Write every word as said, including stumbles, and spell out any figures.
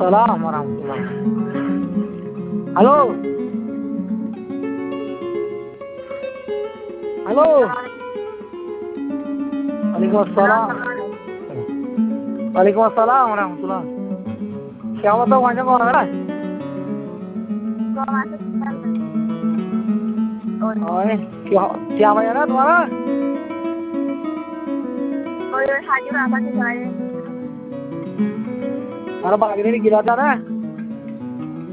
Waalaikumsalam warahmatullahi. Halo. Halo. Waalaikumsalam. Waalaikumsalam warahmatullahi. Siapa tuh macam orang mana? Oh, ini siapa ya nak तुम्हारा? Oh, ये हाजिर आवाज़ है। हमारा बागरी ने गिरा था ना